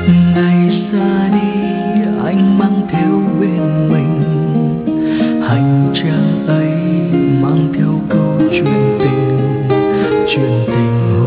Ngày xa đi anh mang theo bên mình hành trang ấy, mang theo câu chuyện tình